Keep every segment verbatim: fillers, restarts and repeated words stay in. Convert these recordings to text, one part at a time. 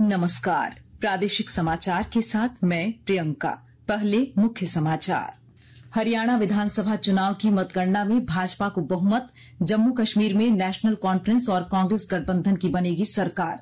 नमस्कार, प्रादेशिक समाचार के साथ मैं प्रियंका। पहले मुख्य समाचार। हरियाणा विधानसभा चुनाव की मतगणना में भाजपा को बहुमत, जम्मू कश्मीर में नेशनल कॉन्फ्रेंस और कांग्रेस गठबंधन की बनेगी सरकार।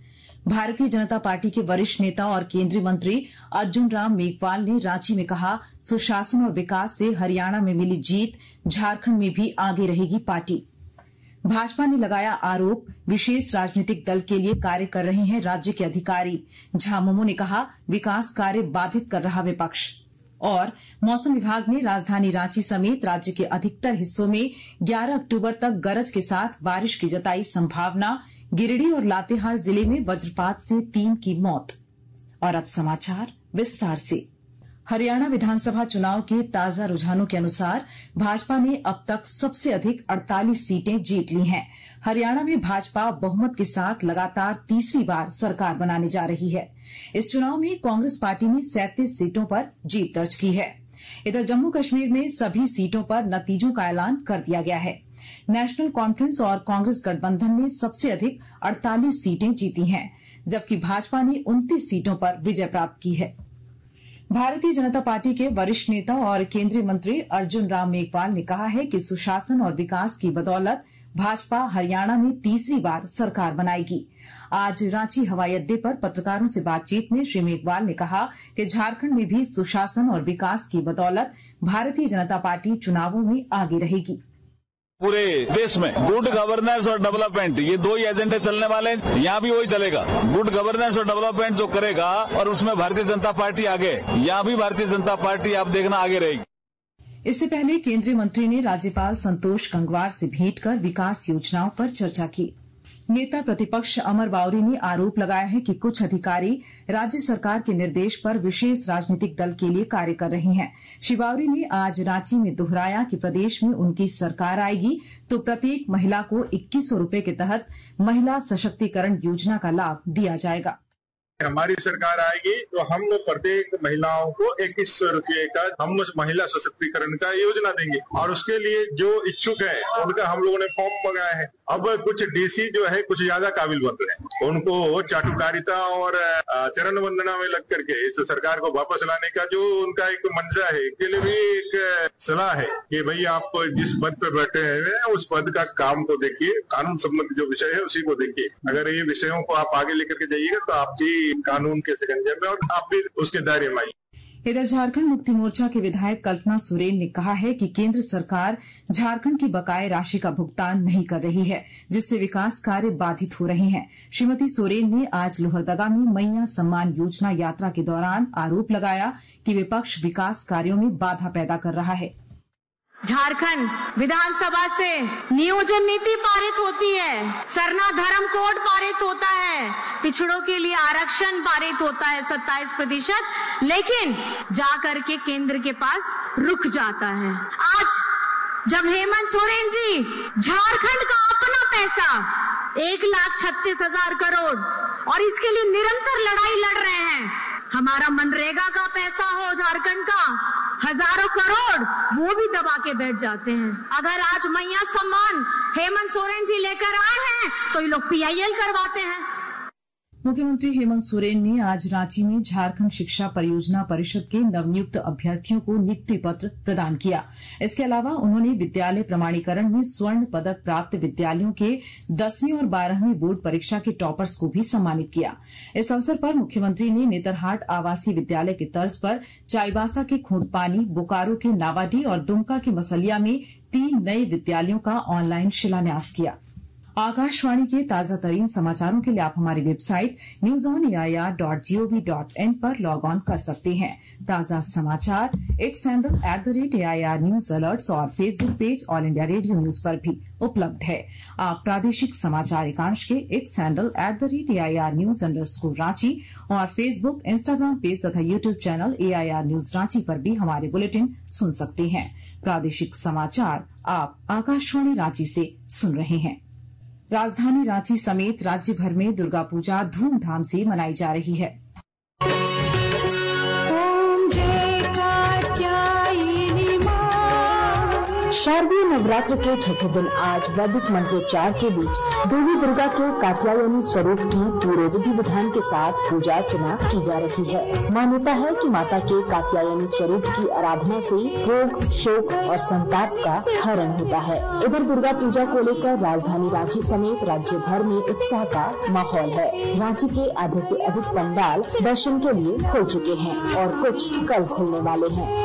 भारतीय जनता पार्टी के वरिष्ठ नेता और केंद्रीय मंत्री अर्जुन राम मेघवाल ने रांची में कहा, सुशासन और विकास से हरियाणा में मिली जीत, झारखंड में भी आगे रहेगी पार्टी। भाजपा ने लगाया आरोप, विशेष राजनीतिक दल के लिए कार्य कर रहे हैं राज्य के अधिकारी। झामुमो ने कहा, विकास कार्य बाधित कर रहा विपक्ष। और मौसम विभाग ने राजधानी रांची समेत राज्य के अधिकतर हिस्सों में ग्यारह अक्टूबर तक गरज के साथ बारिश की जताई संभावना। गिरिडीह और लातेहार जिले में वज्रपात से तीन की मौत। और अब समाचार विस्तार से। हरियाणा विधानसभा चुनाव के ताजा रुझानों के अनुसार भाजपा ने अब तक सबसे अधिक अड़तालीस सीटें जीत ली हैं। हरियाणा में भाजपा बहुमत के साथ लगातार तीसरी बार सरकार बनाने जा रही है। इस चुनाव में कांग्रेस पार्टी ने सैंतीस सीटों पर जीत दर्ज की है। इधर जम्मू कश्मीर में सभी सीटों पर नतीजों का ऐलान कर दिया गया है। नेशनल कॉन्फ्रेंस और कांग्रेस गठबंधन ने सबसे अधिक अड़तालीस सीटें जीती हैं, जबकि भाजपा ने उनतीस सीटों पर विजय प्राप्त की है। भारतीय जनता पार्टी के वरिष्ठ नेता और केंद्रीय मंत्री अर्जुन राम मेघवाल ने कहा है कि सुशासन और विकास की बदौलत भाजपा हरियाणा में तीसरी बार सरकार बनाएगी। आज रांची हवाई अड्डे पर पत्रकारों से बातचीत में श्री मेघवाल ने कहा कि झारखंड में भी सुशासन और विकास की बदौलत भारतीय जनता पार्टी चुनावों में आगे रहेगी। पूरे देश में गुड गवर्नेंस और डेवलपमेंट, ये दो ही एजेंडे चलने वाले हैं। यहाँ भी वही चलेगा, गुड गवर्नेंस और डेवलपमेंट जो करेगा और उसमें भारतीय जनता पार्टी आगे, यहाँ भी भारतीय जनता पार्टी आप देखना आगे रहेगी। इससे पहले केंद्रीय मंत्री ने राज्यपाल संतोष गंगवार से भेंट कर विकास योजनाओं पर चर्चा की। नेता प्रतिपक्ष अमर बाउरी ने आरोप लगाया है कि कुछ अधिकारी राज्य सरकार के निर्देश पर विशेष राजनीतिक दल के लिए कार्य कर रहे हैं। श्री बाउरी ने आज रांची में दोहराया कि प्रदेश में उनकी सरकार आएगी तो प्रत्येक महिला को इक्कीस सौ रूपये के तहत महिला सशक्तिकरण योजना का लाभ दिया जाएगा। हमारी सरकार आएगी तो हम लोग प्रत्येक महिलाओं को इक्कीस सौ रूपये का हम महिला सशक्तिकरण का योजना देंगे और उसके लिए जो इच्छुक है उनका हम लोगों ने फॉर्म मंगाया है। अब कुछ डीसी जो है कुछ ज्यादा काबिल बन रहे हैं, उनको चाटुकारिता और चरण वंदना में लग करके इस सरकार को वापस लाने का जो उनका एक मंशा है, इसके लिए भी एक सलाह है कि भाई आप जिस पद पे बैठे हैं उस पद का काम को देखिए, कानून संबंधी जो विषय है उसी को देखिए। अगर ये विषयों को आप आगे लेकर के जाइएगा तो आप भी कानून के सिकंजे में और आप भी उसके दायरे में आइए। इधर झारखंड मुक्ति मोर्चा के विधायक कल्पना सोरेन ने कहा है कि केंद्र सरकार झारखंड की बकाये राशि का भुगतान नहीं कर रही है, जिससे विकास कार्य बाधित हो रहे हैं। श्रीमती सोरेन ने आज लोहरदगा में मैया सम्मान योजना यात्रा के दौरान आरोप लगाया कि विपक्ष विकास कार्यों में बाधा पैदा कर रहा है। झारखंड विधानसभा से नियोजन नीति पारित होती है, सरना धर्म कोड पारित होता है, पिछड़ों के लिए आरक्षण पारित होता है सत्ताईस प्रतिशत, लेकिन जाकर के केंद्र के पास रुक जाता है। आज जब हेमंत सोरेन जी झारखंड का अपना पैसा एक लाख छत्तीस हजार करोड़ और इसके लिए निरंतर लड़ाई लड़ रहे हैं, हमारा मनरेगा का पैसा हो झारखंड का हजारों करोड़, वो भी दबा के बैठ जाते हैं। अगर आज मैया सम्मान हेमंत सोरेन जी लेकर आए हैं तो ये लोग पीआईएल करवाते हैं। मुख्यमंत्री हेमंत सोरेन ने आज रांची में झारखंड शिक्षा परियोजना परिषद के नवनियुक्त अभ्यर्थियों को नियुक्ति पत्र प्रदान किया। इसके अलावा उन्होंने विद्यालय प्रमाणीकरण में स्वर्ण पदक प्राप्त विद्यालयों के दसवीं और बारहवीं बोर्ड परीक्षा के टॉपर्स को भी सम्मानित किया। इस अवसर पर मुख्यमंत्री ने नेतरहाट आवासीय विद्यालय की तर्ज पर चाईबासा के खूंटपानी, बोकारो के नावाडी और दुमका के मसलिया में तीन नए विद्यालयों का ऑनलाइन शिलान्यास किया। आकाशवाणी के ताजा तरीन समाचारों के लिए आप हमारी website news on A I R dot G O V dot I पर लॉग ऑन कर सकते हैं। ताजा समाचार X handle at the rate A I R news alerts और Facebook page All India Radio news पर भी उपलब्ध है। आप प्रादेशिक समाचार एकांश के X handle at the rate A I R news underscore Ranchi और फेसबुक, इंस्टाग्राम पेज तथा YouTube channel A I R news Ranchi पर भी हमारे बुलेटिन सुन सकते हैं। प्रादेशिक समाचार आप आकाशवाणी रांची से सुन रहे हैं। राजधानी रांची समेत राज्य भर में दुर्गा पूजा धूमधाम से मनाई जा रही है। शारदीय नवरात्र के छठे दिन आज वैदिक मंत्रोच्चार के बीच देवी दुर्गा के कात्यायनी स्वरूप की पूरे विधि विधान के साथ पूजा अर्चना की जा रही है। मान्यता है कि माता के कात्यायनी स्वरूप की आराधना से रोग, शोक और संताप का हरण होता है। इधर दुर्गा पूजा को लेकर राजधानी रांची समेत राज्य भर में उत्साह का माहौल है। रांची के आधे से अधिक पंडाल दर्शन के लिए खुल चुके हैं और कुछ कल खुलने वाले हैं।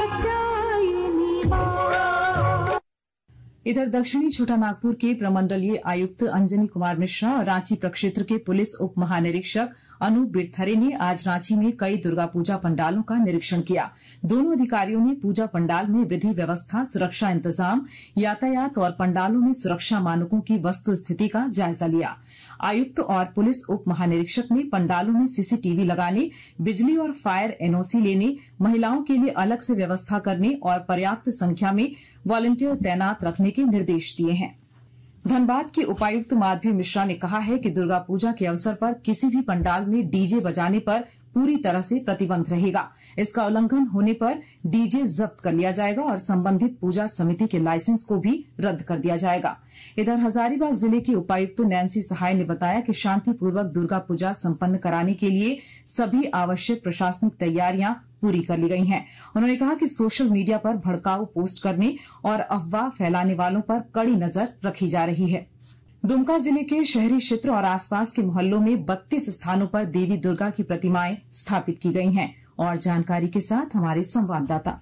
इधर दक्षिणी छोटानागपुर के प्रमंडलीय आयुक्त अंजनी कुमार मिश्रा और रांची प्रक्षेत्र के पुलिस उप महानिरीक्षक अनूप बिरथरे ने आज रांची में कई दुर्गा पूजा पंडालों का निरीक्षण किया। दोनों अधिकारियों ने पूजा पंडाल में विधि व्यवस्था, सुरक्षा इंतजाम, यातायात और पंडालों में सुरक्षा मानकों की वस्तु स्थिति का जायजा लिया। आयुक्त और पुलिस उप महानिरीक्षक ने पंडालों में सीसीटीवी लगाने, बिजली और फायर एनओसी लेने, महिलाओं के लिए अलग से व्यवस्था करने और पर्याप्त संख्या में वॉलंटियर तैनात रखने के निर्देश दिए हैं। धनबाद के उपायुक्त माधवी मिश्रा ने कहा है कि दुर्गा पूजा के अवसर पर किसी भी पंडाल में डीजे बजाने पर पूरी तरह से प्रतिबंध रहेगा। इसका उल्लंघन होने पर डीजे जब्त कर लिया जाएगा और संबंधित पूजा समिति के लाइसेंस को भी रद्द कर दिया जाएगा। इधर हजारीबाग जिले की उपायुक्त नैन्सी सहाय ने बताया कि शांतिपूर्वक दुर्गा पूजा संपन्न कराने के लिए सभी आवश्यक प्रशासनिक तैयारियां पूरी कर ली गई हैं। उन्होंने कहा कि सोशल मीडिया पर भड़काऊ पोस्ट करने और अफवाह फैलाने वालों पर कड़ी नजर रखी जा रही है। दुमका जिले के शहरी क्षेत्र और आसपास के मोहल्लों में बत्तीस स्थानों पर देवी दुर्गा की प्रतिमाएं स्थापित की गई हैं। और जानकारी के साथ हमारे संवाददाता।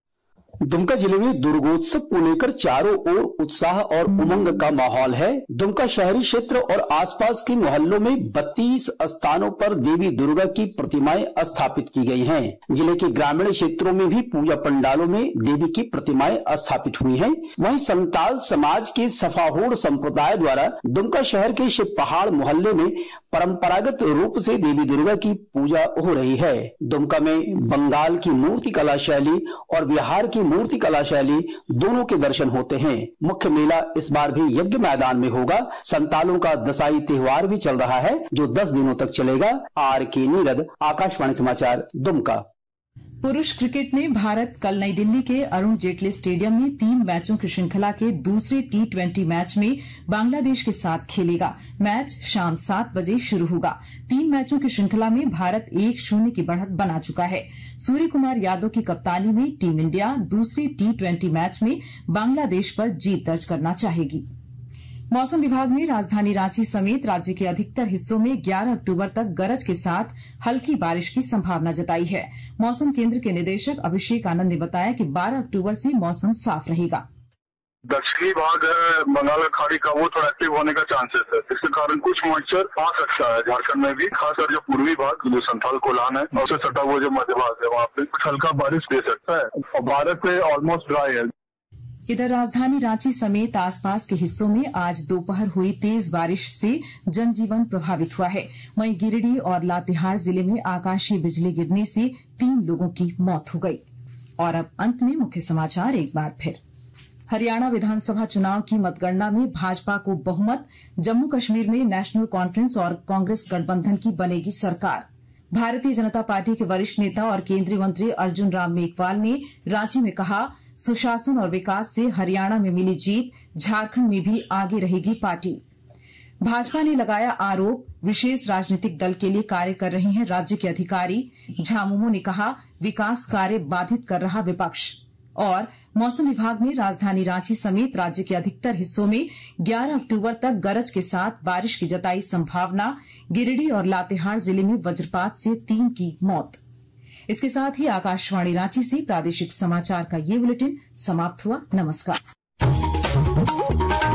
दुमका जिले में दुर्गोत्सव को लेकर चारों ओर उत्साह और उमंग का माहौल है। दुमका शहरी क्षेत्र और आसपास के मोहल्लों में बत्तीस स्थानों पर देवी दुर्गा की प्रतिमाएं स्थापित की गई हैं। जिले के ग्रामीण क्षेत्रों में भी पूजा पंडालों में देवी की प्रतिमाएं स्थापित हुई हैं। वहीं संताल समाज के सफाहोड़ संप्रदाय द्वारा दुमका शहर के शिव पहाड़ मोहल्ले में परंपरागत रूप से देवी दुर्गा की पूजा हो रही है। दुमका में बंगाल की मूर्ति कला शैली और बिहार की मूर्ति कला शैली दोनों के दर्शन होते हैं। मुख्य मेला इस बार भी यज्ञ मैदान में होगा। संतालों का दसाई त्योहार भी चल रहा है जो दस दिनों तक चलेगा। आर के नीरद, आकाशवाणी समाचार, दुमका। पुरुष क्रिकेट में भारत कल नई दिल्ली के अरुण जेटली स्टेडियम में तीन मैचों की श्रृंखला के दूसरे टी ट्वेंटी मैच में बांग्लादेश के साथ खेलेगा। मैच शाम सात बजे शुरू होगा। तीन मैचों की श्रृंखला में भारत एक शून्य की बढ़त बना चुका है। सूर्य कुमार यादव की कप्तानी में टीम इंडिया दूसरे टी ट्वेंटी मैच में बांग्लादेश पर जीत दर्ज करना चाहेगी। मौसम विभाग ने राजधानी रांची समेत राज्य के अधिकतर हिस्सों में ग्यारह अक्टूबर तक गरज के साथ हल्की बारिश की संभावना जताई है। मौसम केंद्र के निदेशक अभिषेक आनंद ने बताया कि बारह अक्टूबर से मौसम साफ रहेगा। दक्षिणी भाग है बंगाल खाड़ी का, वो थोड़ा एक्टिव होने का चांसेस है। इसके कारण कुछ मॉइस्चर आ सकता है झारखंड में भी, खासकर जो पूर्वी भाग जो संथाल कोलान है और उससे सटा हुआ जो मध्य भाग है वहाँ पे कुछ हल्का बारिश दे सकता है और बारह से ऑलमोस्ट ड्राई है। इधर राजधानी रांची समेत आसपास के हिस्सों में आज दोपहर हुई तेज बारिश से जनजीवन प्रभावित हुआ है। वहीं गिरिडीह और लातेहार जिले में आकाशीय बिजली गिरने से तीन लोगों की मौत हो गई। और अब अंत में मुख्य समाचार एक बार फिर। हरियाणा विधानसभा चुनाव की मतगणना में भाजपा को बहुमत। जम्मू कश्मीर में नेशनल कॉन्फ्रेंस और कांग्रेस गठबंधन की बनेगी सरकार। भारतीय जनता पार्टी के वरिष्ठ नेता और केंद्रीय मंत्री अर्जुन राम मेघवाल ने रांची में कहा, सुशासन और विकास से हरियाणा में मिली जीत, झारखंड में भी आगे रहेगी पार्टी। भाजपा ने लगाया आरोप, विशेष राजनीतिक दल के लिए कार्य कर रहे हैं राज्य के अधिकारी। झामुमो ने कहा, विकास कार्य बाधित कर रहा विपक्ष। और मौसम विभाग ने राजधानी रांची समेत राज्य के अधिकतर हिस्सों में ग्यारह अक्टूबर तक गरज के साथ बारिश की जताई संभावना। गिरिडीह और लातेहार जिले में वज्रपात से तीन की मौत। इसके साथ ही आकाशवाणी रांची से प्रादेशिक समाचार का ये बुलेटिन समाप्त हुआ। नमस्कार।